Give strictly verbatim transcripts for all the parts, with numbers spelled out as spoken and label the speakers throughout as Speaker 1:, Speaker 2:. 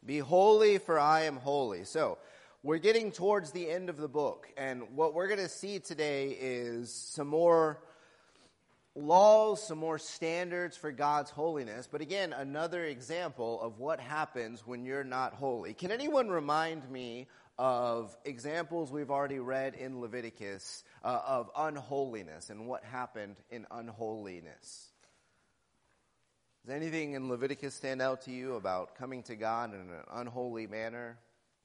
Speaker 1: Be holy, for I am holy. So, we're getting towards the end of the book, and what we're going to see today is some more laws, some more standards for God's holiness. But again, another example of what happens when you're not holy. Can anyone remind me of examples we've already read in Leviticus uh, of unholiness and what happened in unholiness? Does anything in Leviticus stand out to you about coming to God in an unholy manner?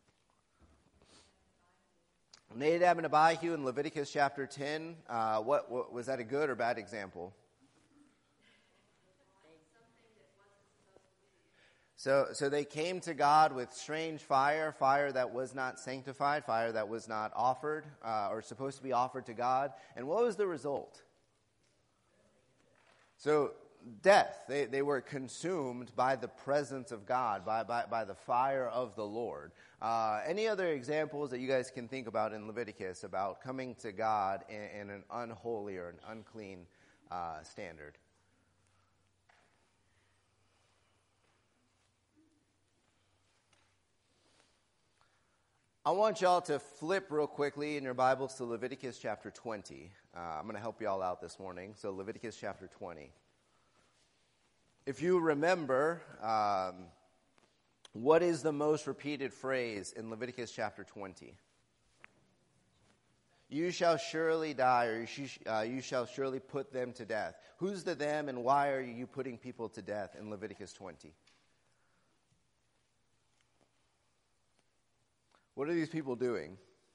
Speaker 1: Nadab and Abihu in Leviticus chapter ten, uh, what, what was that a good or bad example? So, so they came to God with strange fire, fire that was not sanctified, fire that was not offered uh, or supposed to be offered to God. And what was the result? So, death. They they were consumed by the presence of God, by by, by the fire of the Lord. Uh, any other examples that you guys can think about in Leviticus about coming to God in, in an unholy or an unclean uh, standard? I want y'all to flip real quickly in your Bibles to Leviticus chapter twenty. Uh, I'm going to help y'all out this morning. So Leviticus chapter twenty. If you remember, um, what is the most repeated phrase in Leviticus chapter twenty? You shall surely die, or you, sh- uh, you shall surely put them to death. Who's the them, and why are you putting people to death in Leviticus twenty? What are these people doing?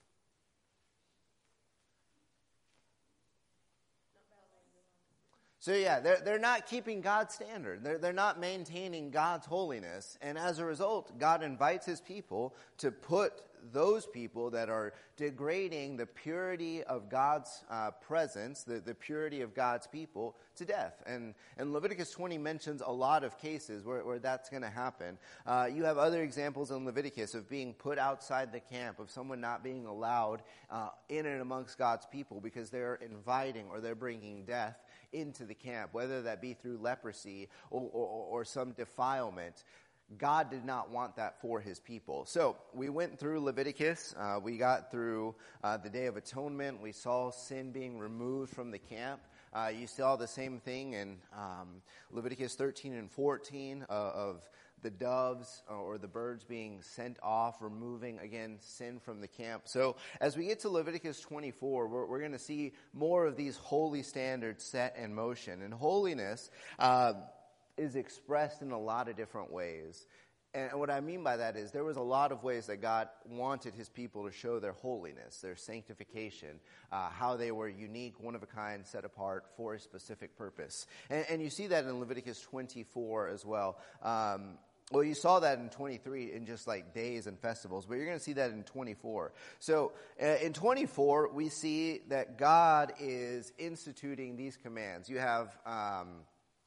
Speaker 1: So yeah, they're, they're not keeping God's standard. They're, they're not maintaining God's holiness. And as a result, God invites his people to put those people that are degrading the purity of God's uh, presence, the, the purity of God's people, to death. And, and Leviticus twenty mentions a lot of cases where, where that's going to happen. Uh, you have other examples in Leviticus of being put outside the camp, of someone not being allowed uh, in and amongst God's people because they're inviting or they're bringing death into the camp, whether that be through leprosy or, or, or some defilement. God did not want that for his people. So we went through Leviticus. Uh, we got through uh, the Day of Atonement. We saw sin being removed from the camp. Uh, you saw the same thing in um, Leviticus thirteen and fourteen uh, of the doves or the birds being sent off, removing, again, sin from the camp. So as we get to Leviticus twenty-four, we're, we're going to see more of these holy standards set in motion. And holiness uh, is expressed in a lot of different ways. And what I mean by that is there was a lot of ways that God wanted his people to show their holiness, their sanctification, uh, how they were unique, one of a kind, set apart for a specific purpose. And, and you see that in Leviticus twenty-four as well. Um, well, you saw that in twenty-three in just like days and festivals, but you're going to see that in twenty-four. So uh, in twenty-four, we see that God is instituting these commands. You have Um,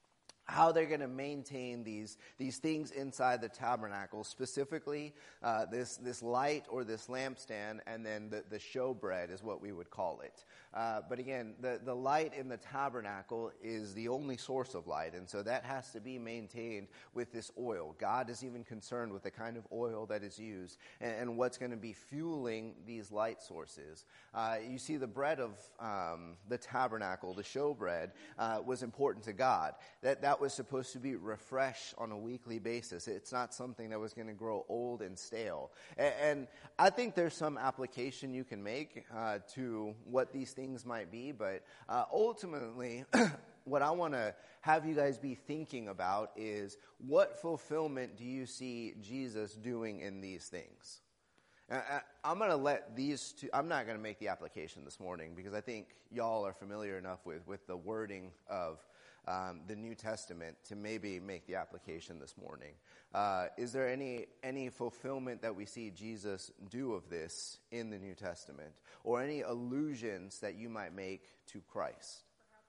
Speaker 1: how they're going to maintain these these things inside the tabernacle, specifically uh, this this light or this lampstand, and then the, the showbread is what we would call it. Uh, but again, the, the light in the tabernacle is the only source of light, and so that has to be maintained with this oil. God is even concerned with the kind of oil that is used and, and what's going to be fueling these light sources. Uh, you see the bread of um, the tabernacle, the showbread, uh, was important to God. That that was supposed to be refreshed on a weekly basis. It's not something that was going to grow old and stale. And, and I think there's some application you can make uh, to what these things might be, but uh, ultimately, what I want to have you guys be thinking about is what fulfillment do you see Jesus doing in these things? Uh, I'm going to let these two, I'm not going to make the application this morning because I think y'all are familiar enough with, with the wording of Um, the New Testament to maybe make the application this morning. Uh, is there any any fulfillment that we see Jesus do of this in the New Testament, or any allusions that you might make to Christ?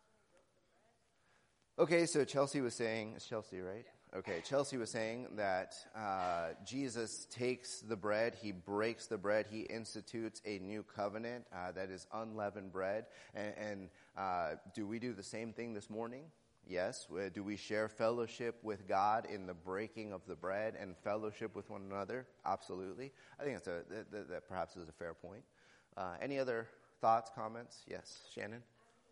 Speaker 1: Okay, so Chelsea was saying, it's Chelsea, right? Okay, Chelsea was saying that uh, Jesus takes the bread, he breaks the bread, he institutes a new covenant uh, that is unleavened bread. And, and uh, do we do the same thing this morning? Yes. Do we share fellowship with God in the breaking of the bread and fellowship with one another? Absolutely. I think that's a, that, that, that perhaps is a fair point. Uh, any other thoughts, comments? Yes, Shannon?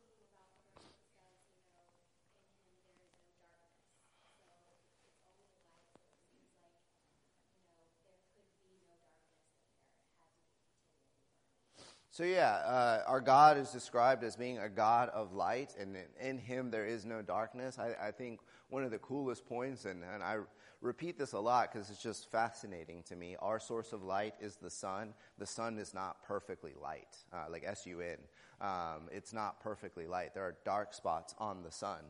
Speaker 1: So yeah, uh, our God is described as being a God of light, and in, in him there is no darkness. I, I think one of the coolest points, and, and I repeat this a lot because it's just fascinating to me, our source of light is the sun. The sun is not perfectly light, uh, like S U N. Um, it's not perfectly light. There are dark spots on the sun.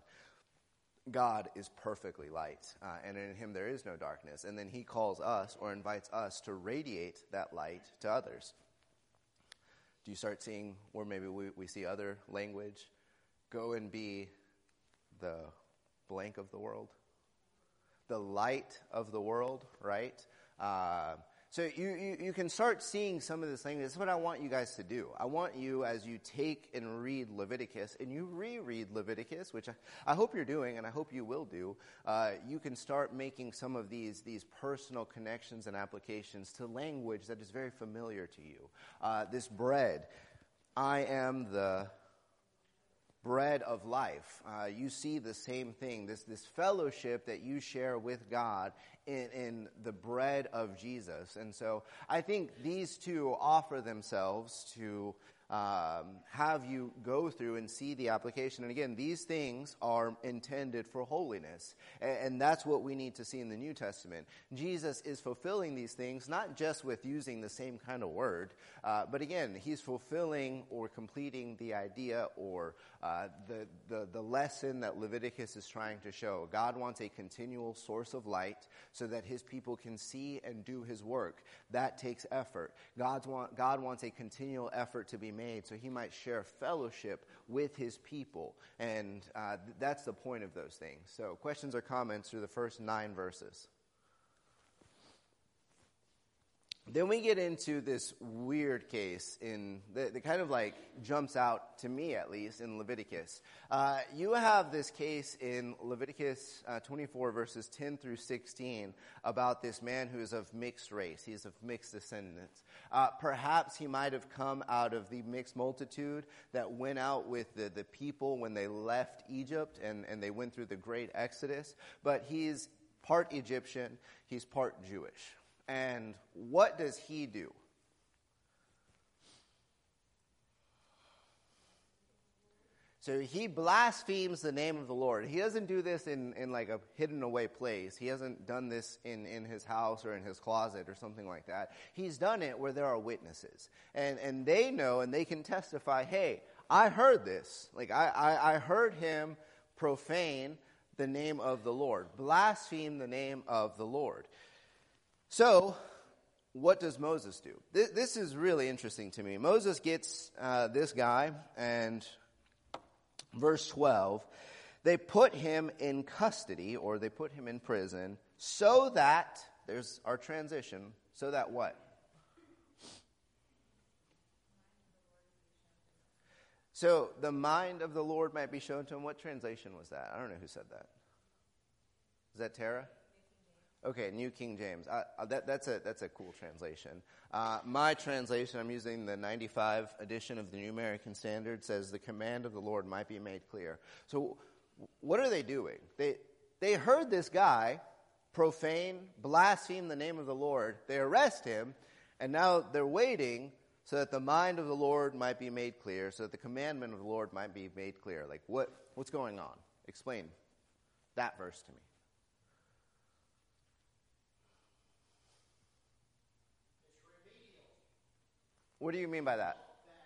Speaker 1: God is perfectly light, uh, and in him there is no darkness. And then he calls us or invites us to radiate that light to others. Do you start seeing where maybe we, we see other language? Go and be the blank of the world. The light of the world, right? Uh, so you, you, you can start seeing some of this language. This is what I want you guys to do. I want you, as you take and read Leviticus, and you reread Leviticus, which I, I hope you're doing, and I hope you will do, uh, you can start making some of these, these personal connections and applications to language that is very familiar to you. Uh, this bread, I am the bread of life. Uh, you see the same thing, this this fellowship that you share with God in, in the bread of Jesus. And so I think these two offer themselves to um, have you go through and see the application. And again, these things are intended for holiness. And, and that's what we need to see in the New Testament. Jesus is fulfilling these things, not just with using the same kind of word, uh, but again, he's fulfilling or completing the idea or uh, the, the, the lesson that Leviticus is trying to show. God wants a continual source of light so that his people can see and do his work. That takes effort. God's want, God wants a continual effort to be made so he might share fellowship with his people. And uh, th- that's the point of those things. So questions or comments through the first nine verses. Then we get into this weird case in that, that kind of like jumps out to me, at least, in Leviticus. Uh, you have this case in Leviticus uh, twenty-four, verses ten through sixteen, about this man who is of mixed race. He is of mixed descendants. Uh, perhaps he might have come out of the mixed multitude that went out with the, the people when they left Egypt and, and they went through the great Exodus. But he's part Egyptian, he's part Jewish. And what does he do? So he blasphemes the name of the Lord. He doesn't do this in, in like a hidden away place. He hasn't done this in, in his house or in his closet or something like that. He's done it where there are witnesses. And and they know and they can testify, hey, I heard this. Like I, I, I heard him profane the name of the Lord, blaspheme the name of the Lord. So, what does Moses do? This, this is really interesting to me. Moses gets uh, this guy, and verse twelve, they put him in custody, or they put him in prison, so that, there's our transition, so that what? So, the mind of the Lord might be shown to him. What translation was that? I don't know who said that. Is that Tara? Okay, New King James. Uh, that, that's a that's a cool translation. Uh, my translation, I'm using the ninety-five edition of the New American Standard, says the command of the Lord might be made clear. So what are they doing? They they heard this guy profane, blaspheme the name of the Lord. They arrest him, and now they're waiting so that the mind of the Lord might be made clear, so that the commandment of the Lord might be made clear. Like, what what's going on? Explain that verse to me. What do you mean by that?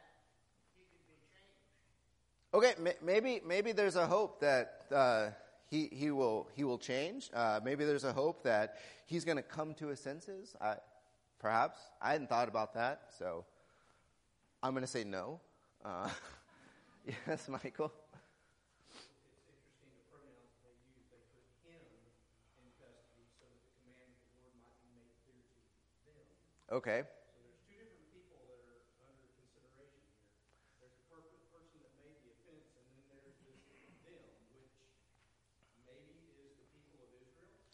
Speaker 1: Okay, maybe maybe there's a hope that uh, he he will he will change. Uh, maybe there's a hope that he's going to come to his senses. I, perhaps I hadn't thought about that, so I'm going to say no. Uh, yes, Michael. Okay.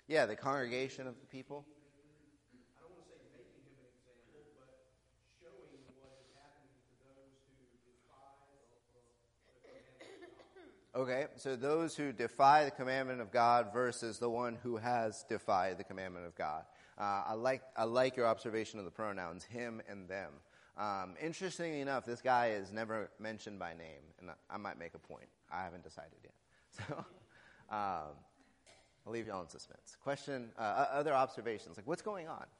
Speaker 1: Yeah, the congregation of the people.
Speaker 2: I don't want to say making him an example, but showing what is happening to those who defy the commandment of God.
Speaker 1: Okay, so those who defy the commandment of God versus the one who has defied the commandment of God. Uh, I like I like your observation of the pronouns, him and them. Um, interestingly enough, this guy is never mentioned by name, and I, I might make a point. I haven't decided yet. So um, I'll leave you all in suspense. Question, uh, other observations, like what's going on?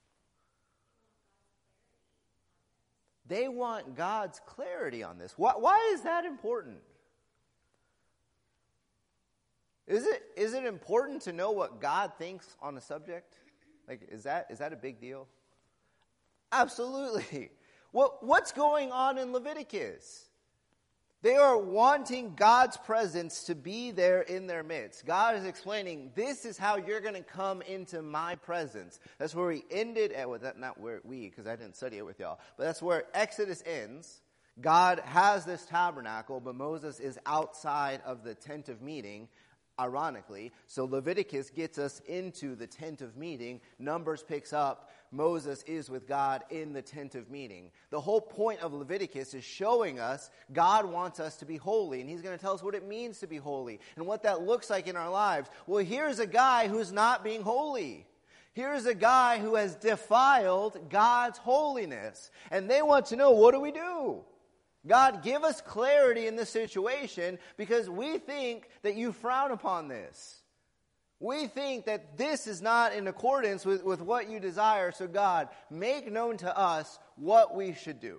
Speaker 1: They want God's clarity on this. Why, why is that important? Is it is it important to know what God thinks on a subject? Like, is that is that a big deal? Absolutely. What what's going on in Leviticus? They are wanting God's presence to be there in their midst. God is explaining, this is how you're going to come into my presence. That's where we ended at, well, that, not where we, because I didn't study it with y'all, but that's where Exodus ends. God has this tabernacle, but Moses is outside of the tent of meeting, ironically. So Leviticus gets us into the tent of meeting. Numbers picks up. Moses is with God in the tent of meeting. The whole point of Leviticus is showing us God wants us to be holy, and he's going to tell us what it means to be holy and what that looks like in our lives. Well, here's a guy who's not being holy. Here's a guy who has defiled God's holiness, and they want to know, what do we do? God, give us clarity in this situation because we think that you frown upon this. We think that this is not in accordance with, with what you desire. So God, make known to us what we should do.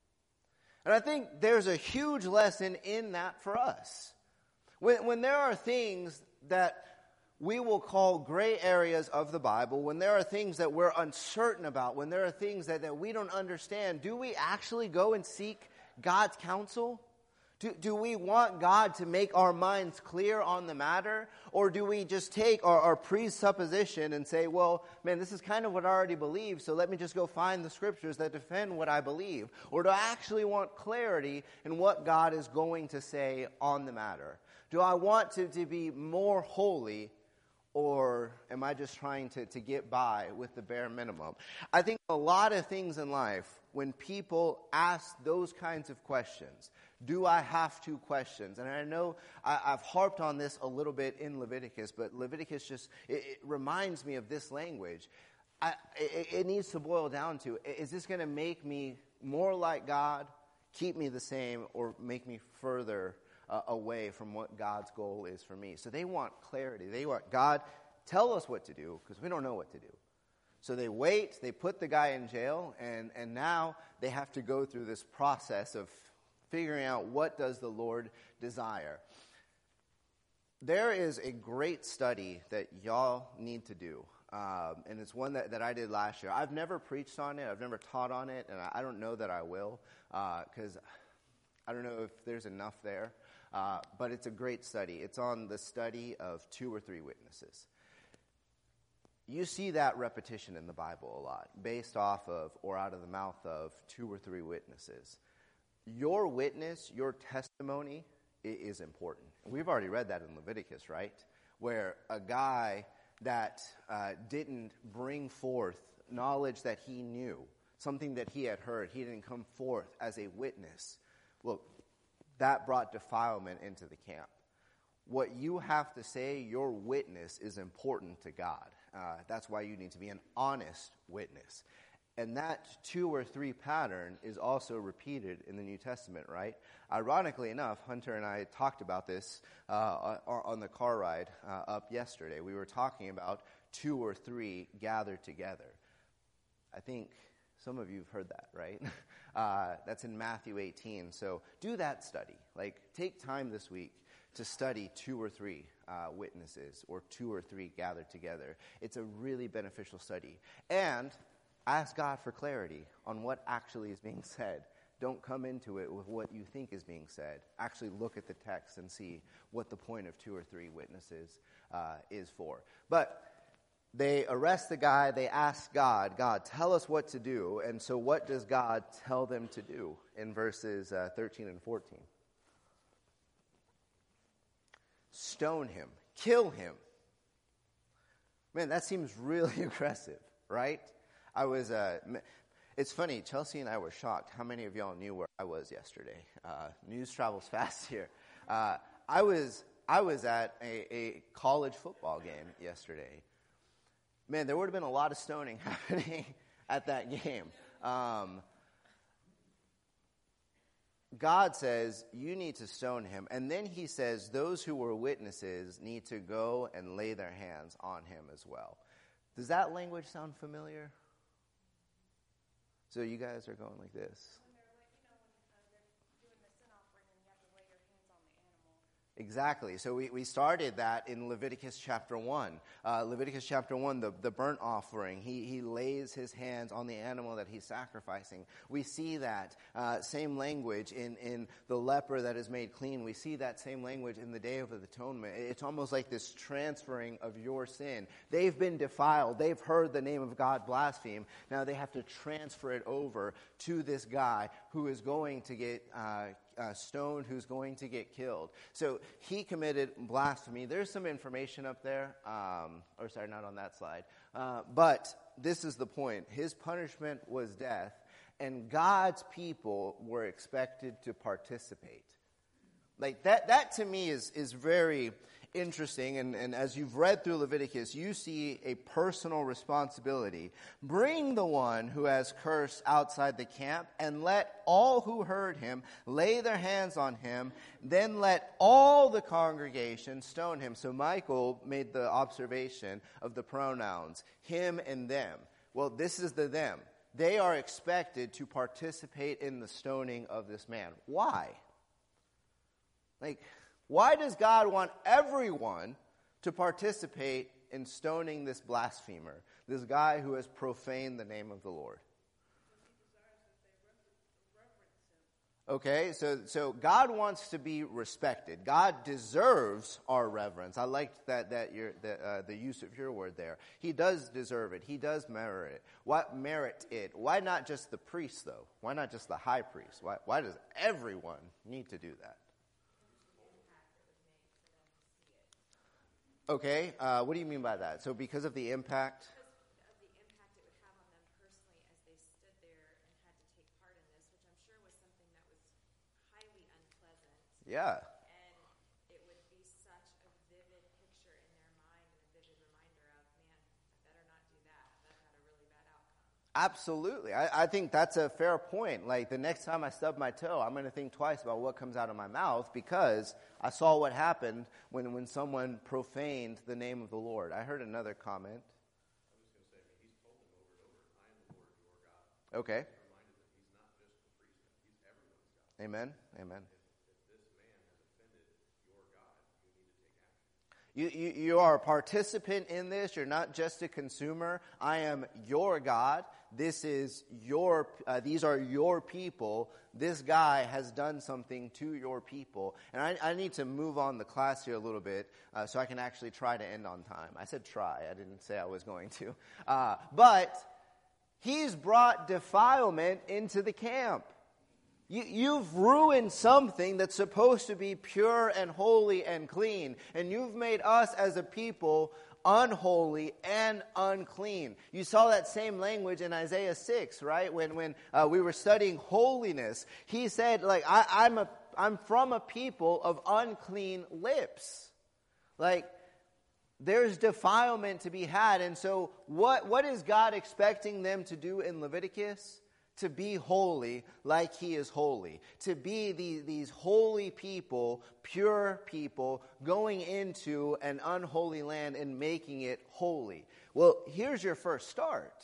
Speaker 1: And I think there's a huge lesson in that for us. When, when there are things that we will call gray areas of the Bible, when there are things that we're uncertain about, when there are things that, that we don't understand, do we actually go and seek God's counsel? Do, do we want God to make our minds clear on the matter? Or do we just take our, our presupposition and say, well, man, this is kind of what I already believe, so let me just go find the scriptures that defend what I believe? Or do I actually want clarity in what God is going to say on the matter? Do I want to, to be more holy, or am I just trying to, to get by with the bare minimum? I think a lot of things in life, when people ask those kinds of questions, do I have to questions? And I know I, I've harped on this a little bit in Leviticus, but Leviticus just, it, it reminds me of this language. I, it, it needs to boil down to, is this going to make me more like God, keep me the same, or make me further uh, away from what God's goal is for me? So they want clarity. They want, God, tell us what to do, because we don't know what to do. So they wait, they put the guy in jail, and, and now they have to go through this process of figuring out what does the Lord desire. There is a great study that y'all need to do, um, and it's one that, that I did last year. I've never preached on it, I've never taught on it, and I, I don't know that I will, because uh, I don't know if there's enough there, uh, but it's a great study. It's on the study of two or three witnesses. You see that repetition in the Bible a lot, based off of or out of the mouth of two or three witnesses. Your witness, your testimony is important. We've already read that in Leviticus, right? Where a guy that uh, didn't bring forth knowledge that he knew, something that he had heard, he didn't come forth as a witness. Well, that brought defilement into the camp. What you have to say, your witness, is important to God. Uh, that's why you need to be an honest witness. And that two or three pattern is also repeated in the New Testament, right? Ironically enough, Hunter and I talked about this uh, on the car ride uh, up yesterday. We were talking about two or three gathered together. I think some of you have heard that, right? Uh, that's in Matthew eighteen. So do that study. Like, take time this week to study two or three uh, witnesses or two or three gathered together. It's a really beneficial study. And ask God for clarity on what actually is being said. Don't come into it with what you think is being said. Actually look at the text and see what the point of two or three witnesses uh, is for. But they arrest the guy. They ask God, God, tell us what to do. And so what does God tell them to do in verses uh, thirteen and fourteen? Stone him. Kill him. Man, that seems really aggressive, right? I was, uh, it's funny, Chelsea and I were shocked how many of y'all knew where I was yesterday. Uh, news travels fast here. Uh, I was I was at a, a college football game yesterday. Man, there would have been a lot of stoning happening at that game. Um, God says, you need to stone him. And then he says, those who were witnesses need to go and lay their hands on him as well. Does that language sound familiar? So you guys are going like this. Exactly. So we, we started that in Leviticus chapter one. Uh, Leviticus chapter one, the, the burnt offering. He, he lays his hands on the animal that he's sacrificing. We see that uh, same language in, in the leper that is made clean. We see that same language in the Day of Atonement. It's almost like this transferring of your sin. They've been defiled. They've heard the name of God blasphemed. Now they have to transfer it over to this guy who is going to get uh Uh, stoned, who's going to get killed. So he committed blasphemy. There's some information up there, um, or sorry, not on that slide. Uh, but this is the point. His punishment was death, and God's people were expected to participate. Like that, that to me is, is very interesting, and, and as you've read through Leviticus, you see a personal responsibility. Bring the one who has cursed outside the camp, and let all who heard him lay their hands on him, then let all the congregation stone him. So Michael made the observation of the pronouns, him and them. Well, this is the them. They are expected to participate in the stoning of this man. Why? Like, why does God want everyone to participate in stoning this blasphemer, this guy who has profaned the name of the Lord? Okay, so so God wants to be respected. God deserves our reverence. I liked that that your the, uh, the use of your word there. He does deserve it. He does merit it. Why merit it? Why not just the priest though? Why not just the high priest? Why why does everyone need to do that? Okay, uh, what do you mean by that? So because of the impact?
Speaker 3: Because of the impact it would have on them personally as they stood there and had to take part in this, which I'm sure was something that was highly unpleasant.
Speaker 1: Yeah.
Speaker 3: And it would be such a vivid picture in their mind and a vivid reminder of, man, I better not do that. That had a really bad outcome.
Speaker 1: Absolutely. I, I think that's a fair point. Like the next time I stub my toe, I'm going to think twice about what comes out of my mouth because I saw what happened when, when someone profaned the name of the Lord. I heard another comment.
Speaker 2: I was going to say, he's told them over and over, I am the Lord your God.
Speaker 1: Okay.
Speaker 2: He reminded them he's not just the priest, he's everyone's God.
Speaker 1: Amen. Amen.
Speaker 2: If, if this man has offended your God, you need to take action.
Speaker 1: You, you, you are a participant in this. You're not just a consumer. I am your God. This is your, uh, these are your people. This guy has done something to your people. And I, I need to move on the class here a little bit uh, so I can actually try to end on time. I said try. I didn't say I was going to. Uh, but he's brought defilement into the camp. You, you've ruined something that's supposed to be pure and holy and clean. And you've made us as a people unholy and unclean. You saw that same language in Isaiah six, right? When when uh, we were studying holiness, he said, like, I, I'm a I'm from a people of unclean lips. Like, there's defilement to be had. And so what what is God expecting them to do in Leviticus? To be holy like he is holy. To be the, these holy people, pure people, going into an unholy land and making it holy. Well, here's your first start.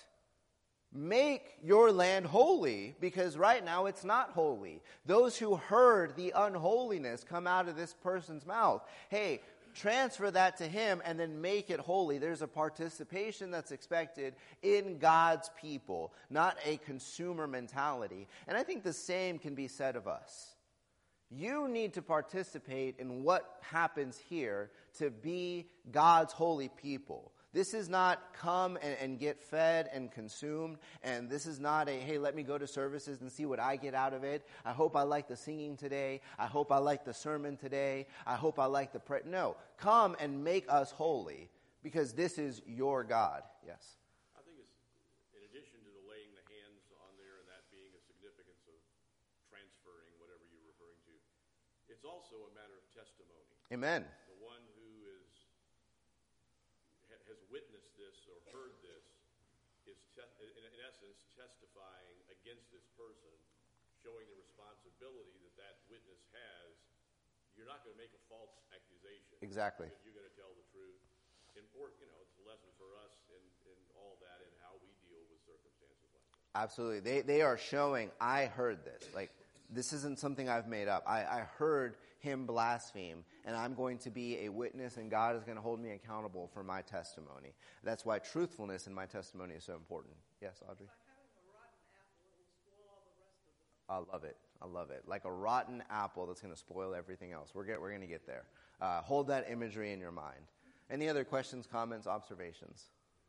Speaker 1: Make your land holy, because right now it's not holy. Those who heard the unholiness come out of this person's mouth, hey, transfer that to him and then make it holy. There's a participation that's expected in God's people, not a consumer mentality. And I think the same can be said of us. You need to participate in what happens here to be God's holy people. This is not come and, and get fed and consumed. And this is not a, hey, let me go to services and see what I get out of it. I hope I like the singing today. I hope I like the sermon today. I hope I like the prayer. No, come and make us holy. because this is your God. Yes.
Speaker 4: I think it's, in addition to the laying the hands on there and that being a significance of transferring whatever you're referring to, it's also a matter of testimony.
Speaker 1: Amen.
Speaker 4: The one who is ha, has witnessed this or heard this is, te- in, in essence, testifying against this person, showing the responsibility that that witness has. You're not going to make a false accusation.
Speaker 1: Exactly.
Speaker 4: You're going to tell the truth. Important, you know, it's a lesson for us in, in all that and how we deal with circumstances like that.
Speaker 1: Absolutely. They they are showing, I heard this. Like, this isn't something I've made up. I, I heard him blaspheme, and I'm going to be a witness, and God is going to hold me accountable for my testimony. That's why truthfulness in my testimony is so important. Yes, Audrey?
Speaker 2: Like having a rotten apple, it will spoil all the rest of it.
Speaker 1: I love it. I love it. Like a rotten apple that's going to spoil everything else. We're get, we're going to get there. Uh, hold that imagery in your mind. Any other questions, comments, observations?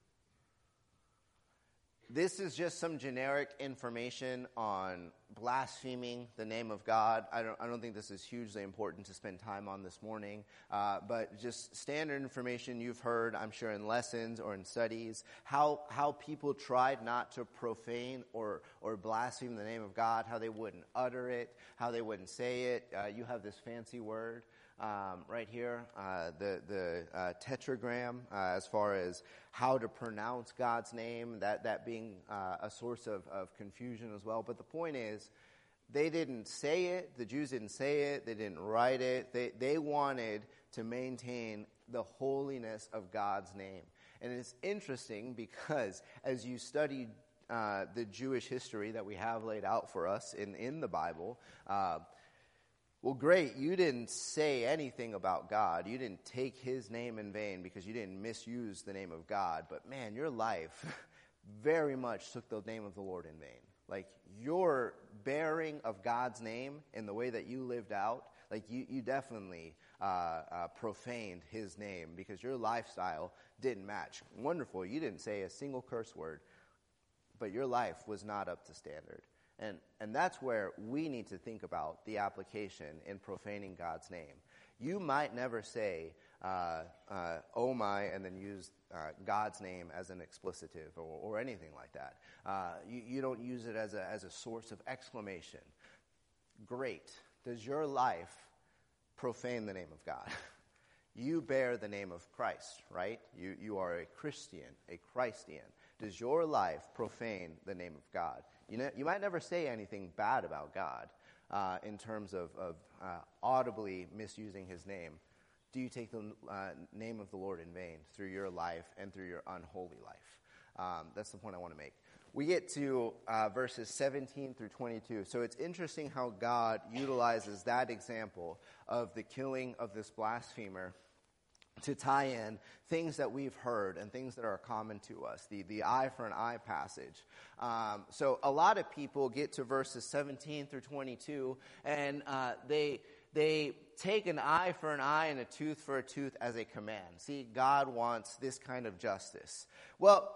Speaker 1: This is just some generic information on blaspheming the name of God. I don't, I don't think this is hugely important to spend time on this morning, uh, but just standard information you've heard, I'm sure, in lessons or in studies, how how people tried not to profane or, or blaspheme the name of God, how they wouldn't utter it, how they wouldn't say it. Uh, you have this fancy word. Um, right here, uh, the the uh, tetragram, uh, as far as how to pronounce God's name, that that being uh, a source of, of confusion as well. But the point is, they didn't say it. The Jews didn't say it. They didn't write it. They they wanted to maintain the holiness of God's name. And it's interesting because as you study uh, the Jewish history that we have laid out for us in in the Bible. Uh, Well, great, you didn't say anything about God. You didn't take his name in vain because you didn't misuse the name of God. But man, your life very much took the name of the Lord in vain. Like your bearing of God's name in the way that you lived out, like you, you definitely uh, uh, profaned his name because your lifestyle didn't match. Wonderful, you didn't say a single curse word, but your life was not up to standard. And and that's where we need to think about the application in profaning God's name. You might never say, uh, uh, oh my, and then use uh, God's name as an explicitive or, or anything like that. Uh, you, you don't use it as a, as a source of exclamation. Great. Does your life profane the name of God? You bear the name of Christ, right? You, you are a Christian, a Christian. Does your life profane the name of God? You know, you might never say anything bad about God uh, in terms of, of uh, audibly misusing his name. Do you take the uh, name of the Lord in vain through your life and through your unholy life? Um, that's the point I want to make. We get to uh, verses seventeen through twenty-two. So it's interesting how God utilizes that example of the killing of this blasphemer to tie in things that we've heard and things that are common to us, the, the eye for an eye passage. Um, so a lot of people get to verses seventeen through twenty-two, and uh, they they take an eye for an eye and a tooth for a tooth as a command. See, God wants this kind of justice. Well,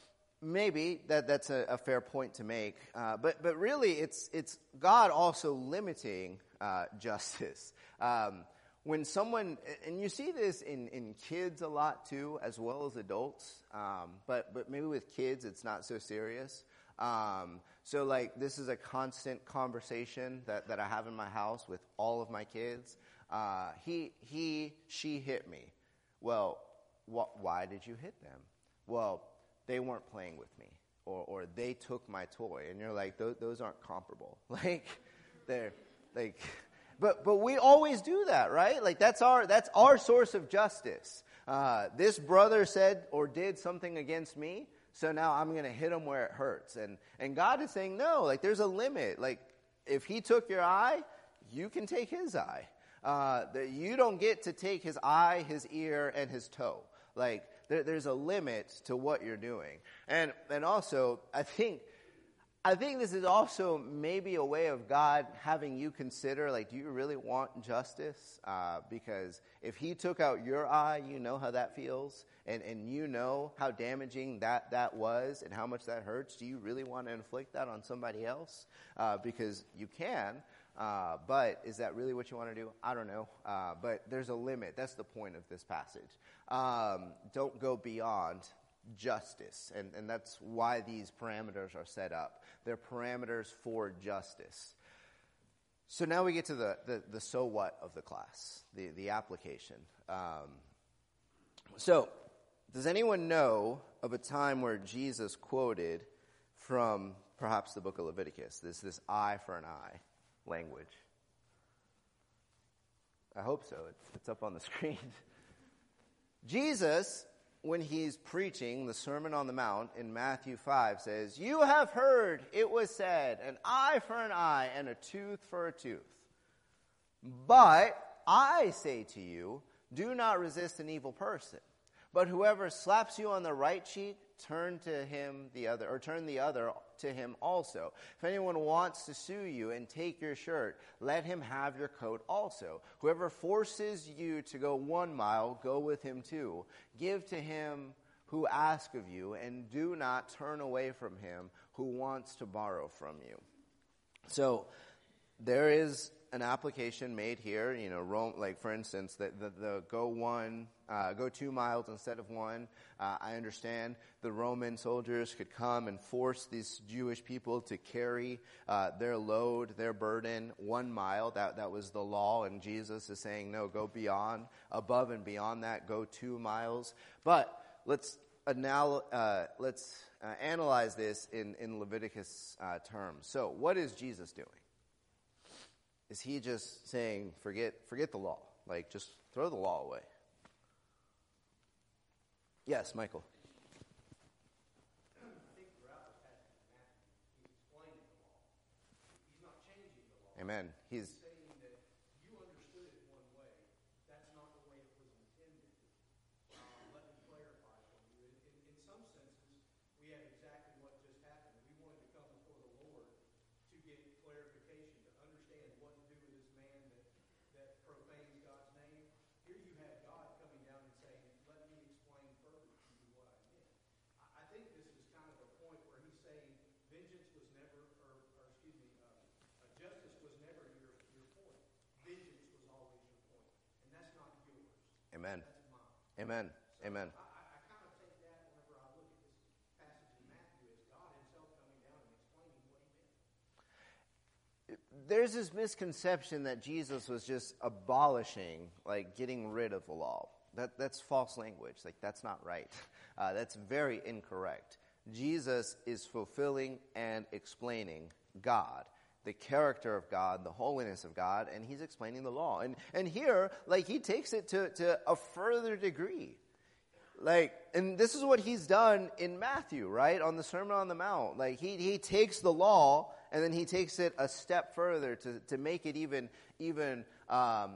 Speaker 1: maybe that, that's a, a fair point to make, uh, but but really it's it's God also limiting uh, justice. Um, When someone, and you see this in, in kids a lot too, as well as adults, um, but but maybe with kids it's not so serious. Um, so like this is a constant conversation that, that I have in my house with all of my kids. Uh, he, he, she hit me. Well, wh- why did you hit them? Well, they weren't playing with me, or or they took my toy, and you're like, those, those aren't comparable. Like, they're like. But but we always do that, right? Like that's our that's our source of justice. Uh, this brother said or did something against me, so now I'm going to hit him where it hurts. And and God is saying no. Like there's a limit. Like if he took your eye, you can take his eye. Uh, that you don't get to take his eye, his ear, and his toe. Like there, there's a limit to what you're doing. And and also I think. I think this is also maybe a way of God having you consider, like, do you really want justice? Uh, because if he took out your eye, you know how that feels, and, and you know how damaging that, that was and how much that hurts. Do you really want to inflict that on somebody else? Uh, because you can, Uh, but is that really what you want to do? I don't know. Uh, but there's a limit. That's the point of this passage. Um, don't go beyond justice. And, and that's why these parameters are set up. They're parameters for justice. So now we get to the, the, the so what of the class, the, the application. Um, so, does anyone know of a time where Jesus quoted from perhaps the book of Leviticus, this, this eye for an eye language? I hope so. It's, it's up on the screen. Jesus, when he's preaching the Sermon on the Mount in Matthew five, says, "You have heard it was said, an eye for an eye and a tooth for a tooth. But I say to you, do not resist an evil person. But whoever slaps you on the right cheek, turn to him the other, or turn the other to him also. If anyone wants to sue you and take your shirt, let him have your coat also. Whoever forces you to go one mile, go with him two. Give to him who asks of you, and do not turn away from him who wants to borrow from you." So there is an application made here, you know, Rome, like for instance, the, the, the go one, uh, go two miles instead of one. Uh, I understand the Roman soldiers could come and force these Jewish people to carry uh, their load, their burden, one mile. That that was the law, and Jesus is saying, no, go beyond, above and beyond that, go two miles. But let's anal- uh, let's uh, analyze this in in Leviticus uh, terms. So, what is Jesus doing? Is he just saying, forget forget the law? Like, just throw the law away? Yes, Michael.
Speaker 2: I think throughout this passage of Matthew, he's explaining the law. He's not changing the law.
Speaker 1: Amen. He's
Speaker 2: He's saying that you understood it one way. That's not the way it was intended. Um, let me clarify for you. In, in, in some senses, we have exactly what just happened. We wanted to come before the Lord to get clarification, to understand what to do with this man that, that profanes God's name. Here you have God coming down and saying, let me explain further to you what I meant. I, I think this is kind of a point where he's saying vengeance was never, or, or excuse me, uh, uh, justice was never your, your point. Vengeance was always your point. And that's not yours.
Speaker 1: Amen.
Speaker 2: That's mine.
Speaker 1: Amen.
Speaker 2: So
Speaker 1: Amen.
Speaker 2: I, I, I kind of take that whenever I look at this passage in Matthew as God himself coming down and explaining what he meant.
Speaker 1: There's this misconception that Jesus was just abolishing, like getting rid of the law. That that's false language. Like, that's not right. Uh, that's very incorrect. Jesus is fulfilling and explaining God, the character of God, the holiness of God, and he's explaining the law. And and here, like, he takes it to, to a further degree. Like, and this is what he's done in Matthew, right? On the Sermon on the Mount. Like, he, he takes the law and then he takes it a step further to, to make it even, even um,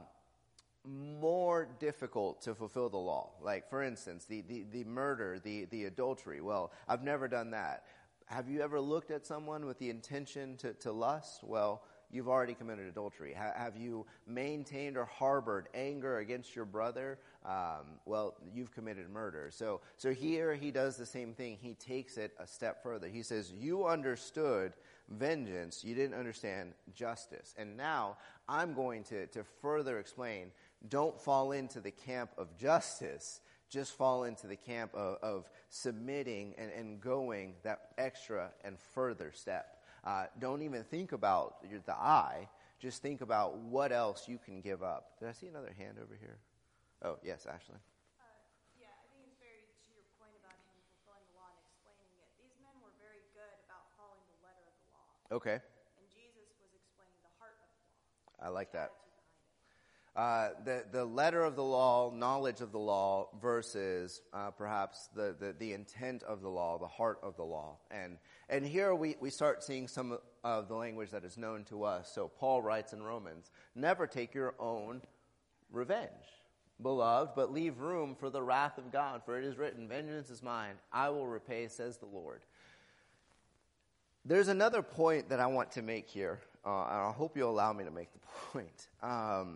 Speaker 1: more difficult to fulfill the law. Like, for instance, the, the, the murder, the, the adultery. Well, I've never done that. Have you ever looked at someone with the intention to, to lust? Well, you've already committed adultery. Ha- have you maintained or harbored anger against your brother? Um, well, you've committed murder. So, so here he does the same thing. He takes it a step further. He says, you understood vengeance. You didn't understand justice. And now I'm going to, to further explain, don't fall into the camp of justice. Just fall into the camp of, of submitting and, and going that extra and further step. Uh, don't even think about your, the I. Just think about what else you can give up. Did I see another hand over here? Oh, yes, Ashley.
Speaker 5: Uh, yeah, I think it's very to your point about him fulfilling the law and explaining it. These men were very good about following the letter of the law.
Speaker 1: Okay.
Speaker 5: And Jesus was explaining the heart of the law.
Speaker 1: I like that.
Speaker 5: Attitude behind it.
Speaker 1: Uh, the, the letter of the law, knowledge of the law, versus uh, perhaps the, the, the intent of the law, the heart of the law. And and here we, we start seeing some of the language that is known to us. So Paul writes in Romans, never take your own revenge, beloved, but leave room for the wrath of God. For it is written, vengeance is mine, I will repay, says the Lord. There's another point that I want to make here, uh, and I hope you'll allow me to make the point. Um,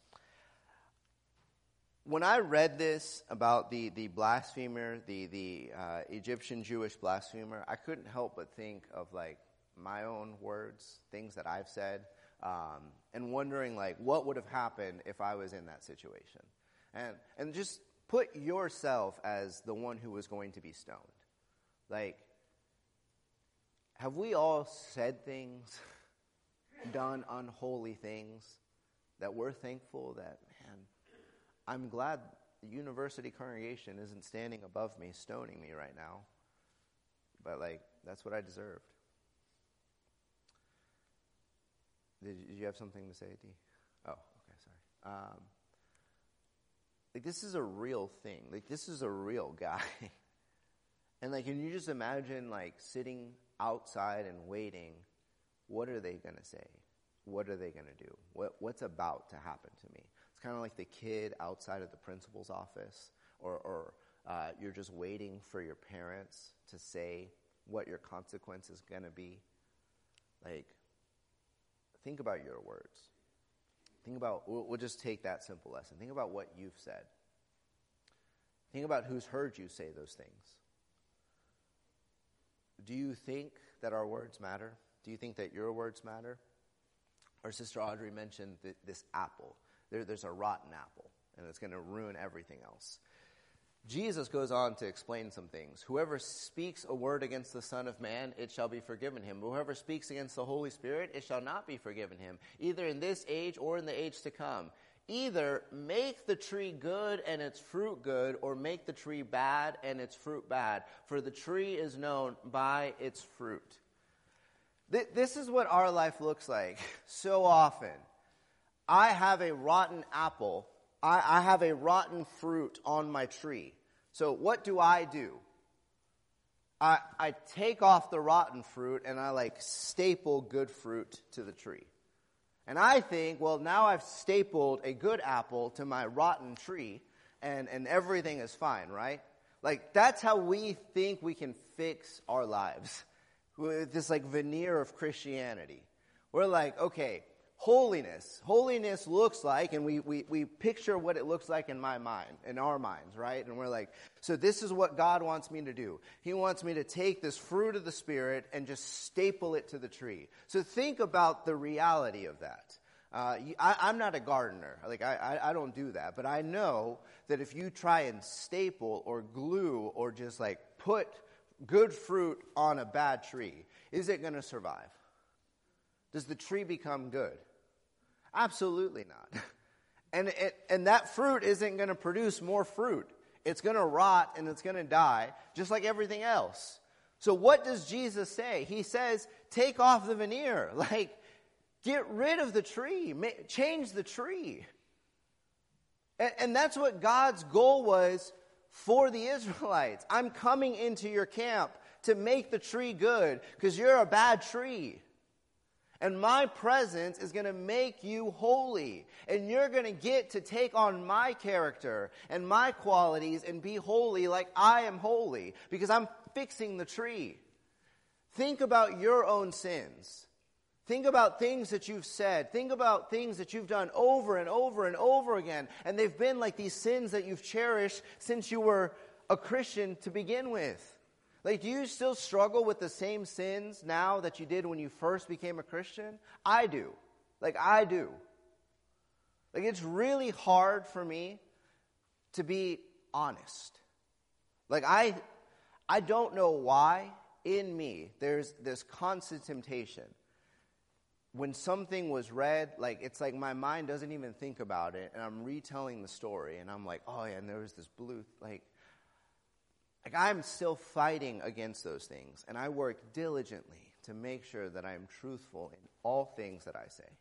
Speaker 1: When I read this about the, the blasphemer, the, the uh, Egyptian Jewish blasphemer, I couldn't help but think of, like, my own words, things that I've said. um, and wondering, like, what would have happened if I was in that situation. And and just put yourself as the one who was going to be stoned. Like, have we all said things, done unholy things, that we're thankful that, man, I'm glad the university congregation isn't standing above me, stoning me right now. But, like, that's what I deserved. Did you have something to say, Dee? Oh, okay, sorry. Um, like, this is a real thing. Like, this is a real guy. And, like, can you just imagine, like, sitting outside and waiting? What are they going to say? What are they going to do? What What's about to happen to me? It's kind of like the kid outside of the principal's office, or, or uh, you're just waiting for your parents to say what your consequence is going to be. Like, think about your words. Think about, we'll, we'll just take that simple lesson. Think about what you've said. Think about who's heard you say those things. Do you think that our words matter? Do you think that your words matter? Our sister Audrey mentioned th- this apple. There, there's a rotten apple, and it's going to ruin everything else. Jesus goes on to explain some things. Whoever speaks a word against the Son of Man, it shall be forgiven him. But whoever speaks against the Holy Spirit, it shall not be forgiven him, either in this age or in the age to come. Either make the tree good and its fruit good, or make the tree bad and its fruit bad. For the tree is known by its fruit. Th- this is what our life looks like so often. I have a rotten apple. I, I have a rotten fruit on my tree. So what do I do? I, I take off the rotten fruit and I like staple good fruit to the tree. And I think, well, now I've stapled a good apple to my rotten tree and, and everything is fine, right? Like, that's how we think we can fix our lives. With this like veneer of Christianity. We're like, okay, holiness. Holiness looks like, and we, we, we picture what it looks like in my mind, in our minds, right? And we're like, so this is what God wants me to do. He wants me to take this fruit of the Spirit and just staple it to the tree. So think about the reality of that. Uh, I, I'm not a gardener. Like, I, I, I don't do that. But I know that if you try and staple or glue or just like put good fruit on a bad tree, is it going to survive? Does the tree become good? Absolutely not. And it, and that fruit isn't going to produce more fruit. It's going to rot and it's going to die, just like everything else. So what does Jesus say? He says, take off the veneer. Like, get rid of the tree. Change the tree. And, and that's what God's goal was for the Israelites. I'm coming into your camp to make the tree good because you're a bad tree. And my presence is going to make you holy. And you're going to get to take on my character and my qualities and be holy like I am holy because I'm fixing the tree. Think about your own sins. Think about things that you've said. Think about things that you've done over and over and over again. And they've been like these sins that you've cherished since you were a Christian to begin with. Like, do you still struggle with the same sins now that you did when you first became a Christian? I do. Like, I do. Like, it's really hard for me to be honest. Like, I, I don't know why in me there's this constant temptation. When something was read, like, it's like my mind doesn't even think about it, and I'm retelling the story, and I'm like, oh, yeah, and there was this blue, like, like I'm still fighting against those things, and I work diligently to make sure that I am truthful in all things that I say.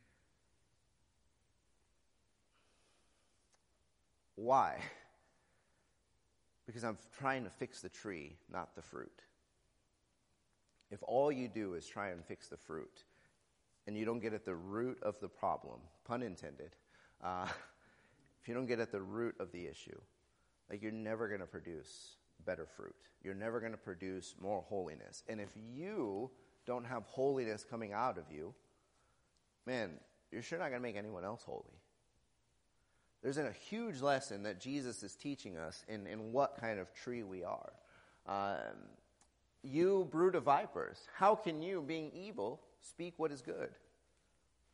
Speaker 1: Why? Because I'm trying to fix the tree, not the fruit. If all you do is try and fix the fruit, and you don't get at the root of the problem, pun intended, uh, if you don't get at the root of the issue, like, you're never going to produce better fruit. You're never going to produce more holiness. And if you don't have holiness coming out of you, man, you're sure not going to make anyone else holy. There's a huge lesson that Jesus is teaching us in, in what kind of tree we are. Um, you brood of vipers, how can you, being evil, speak what is good?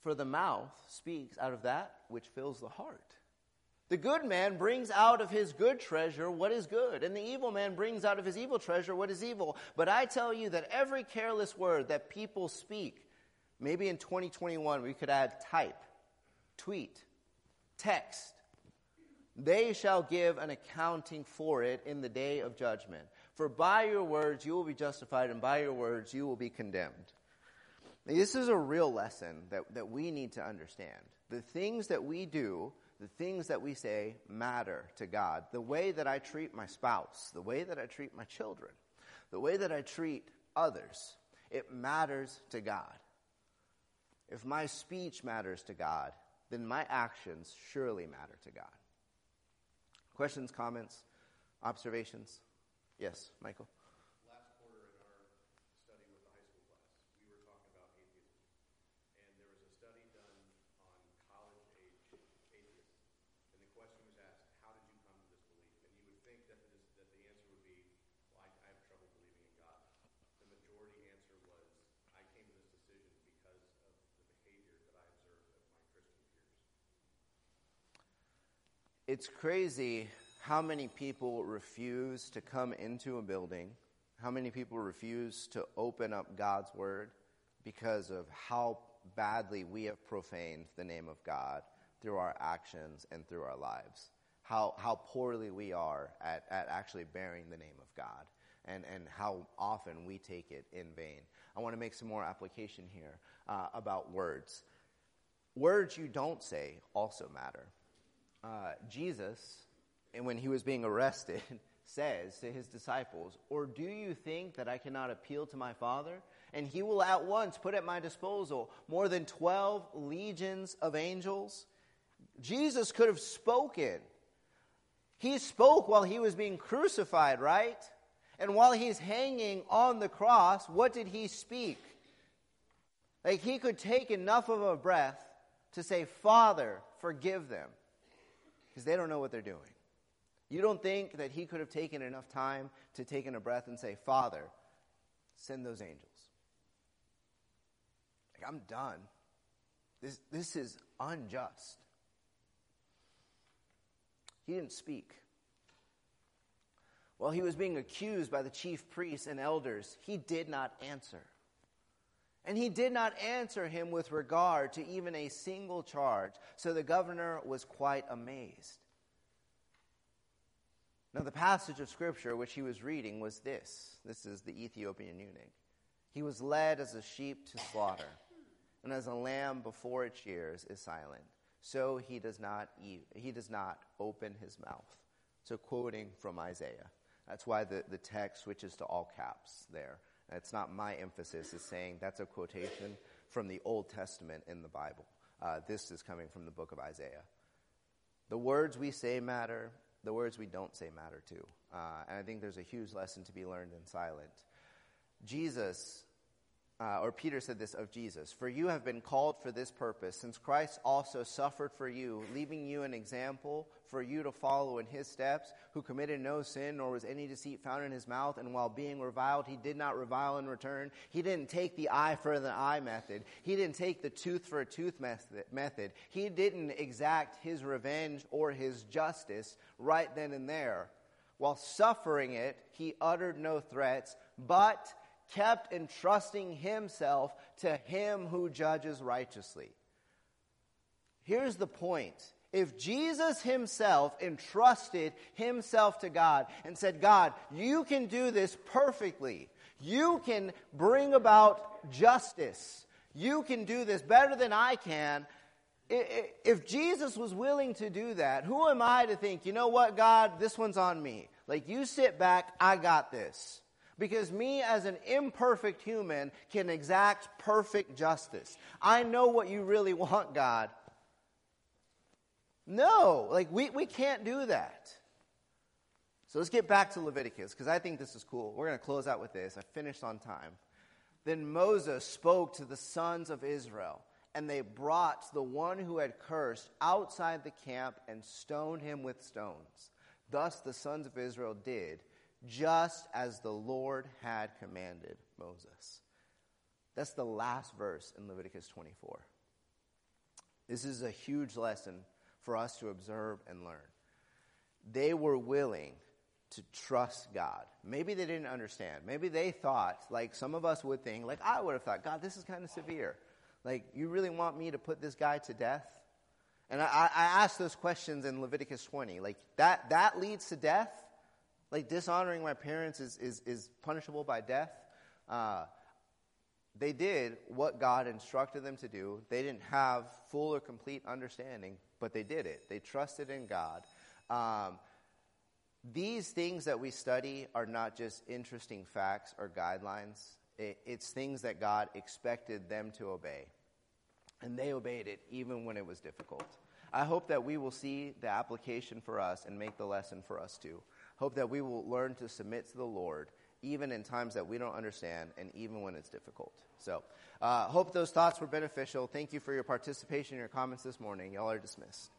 Speaker 1: For the mouth speaks out of that which fills the heart. The good man brings out of his good treasure what is good, and the evil man brings out of his evil treasure what is evil. But I tell you that every careless word that people speak, maybe in twenty twenty-one we could add type, tweet, text, they shall give an accounting for it in the day of judgment. For by your words you will be justified, and by your words you will be condemned. This is a real lesson that, that we need to understand. The things that we do, the things that we say matter to God. The way that I treat my spouse, the way that I treat my children, the way that I treat others, it matters to God. If my speech matters to God, then my actions surely matter to God. Questions, comments, observations? Yes, Michael?
Speaker 4: Last quarter in our study with the high school class, we were talking about atheism. And there was a study done on college-age atheists. And the question was asked, how did you come to this belief? And you would think that, this, that the answer would be, well, I, I have trouble believing in God. The majority answer was, I came to this decision because of the behavior that I observed of my Christian peers.
Speaker 1: It's crazy how many people refuse to come into a building, how many people refuse to open up God's word because of how badly we have profaned the name of God through our actions and through our lives. How how poorly we are at, at actually bearing the name of God, and, and how often we take it in vain. I want to make some more application here uh, about words. Words you don't say also matter. Uh, Jesus, and when he was being arrested, says to his disciples, or do you think that I cannot appeal to my Father? And he will at once put at my disposal more than twelve legions of angels? Jesus could have spoken. He spoke while he was being crucified, right? And while he's hanging on the cross, what did he speak? Like, he could take enough of a breath to say, Father, forgive them. Because they don't know what they're doing. You don't think that he could have taken enough time to take in a breath and say, Father, send those angels. Like, I'm done. This, this is unjust. He didn't speak. While he was being accused by the chief priests and elders, he did not answer. And he did not answer him with regard to even a single charge. So the governor was quite amazed. Now, the passage of Scripture which he was reading was this. This is the Ethiopian eunuch. He was led as a sheep to slaughter, and as a lamb before its shears is silent, so he does not eat, he does not open his mouth. So quoting from Isaiah. That's why the, the text switches to all caps there. It's not my emphasis. It's saying that's a quotation from the Old Testament in the Bible. Uh, this is coming from the book of Isaiah. The words we say matter. The words we don't say matter too. Uh, and I think there's a huge lesson to be learned in silent. Jesus, uh, or Peter said this of Jesus, for you have been called for this purpose, since Christ also suffered for you, leaving you an example for you to follow in his steps, who committed no sin, nor was any deceit found in his mouth, and while being reviled, he did not revile in return. He didn't take the eye for the eye method. He didn't take the tooth for a tooth method. He didn't exact his revenge or his justice right then and there. While suffering it, he uttered no threats, but kept entrusting himself to him who judges righteously. Here's the point. If Jesus himself entrusted himself to God and said, God, you can do this perfectly. You can bring about justice. You can do this better than I can. If Jesus was willing to do that, who am I to think, you know what, God, this one's on me. Like, you sit back, I got this. Because me as an imperfect human can exact perfect justice. I know what you really want, God. No, like we, we can't do that. So let's get back to Leviticus, because I think this is cool. We're going to close out with this. I finished on time. Then Moses spoke to the sons of Israel, and they brought the one who had cursed outside the camp and stoned him with stones. Thus the sons of Israel did, just as the Lord had commanded Moses. That's the last verse in Leviticus twenty-four. This is a huge lesson for us to observe and learn. They were willing to trust God. Maybe they didn't understand. Maybe they thought, like some of us would think, like I would have thought, God, this is kind of severe. Like, you really want me to put this guy to death? And I, I asked those questions in Leviticus twenty. Like, that, that leads to death? Like, dishonoring my parents is, is, is punishable by death? Uh, they did what God instructed them to do. They didn't have full or complete understanding, but they did it. They trusted in God. Um, these things that we study are not just interesting facts or guidelines. It, it's things that God expected them to obey. And they obeyed it even when it was difficult. I hope that we will see the application for us and make the lesson for us too. Hope that we will learn to submit to the Lord even in times that we don't understand and even when it's difficult. So, uh, hope those thoughts were beneficial. Thank you for your participation and your comments this morning. Y'all are dismissed.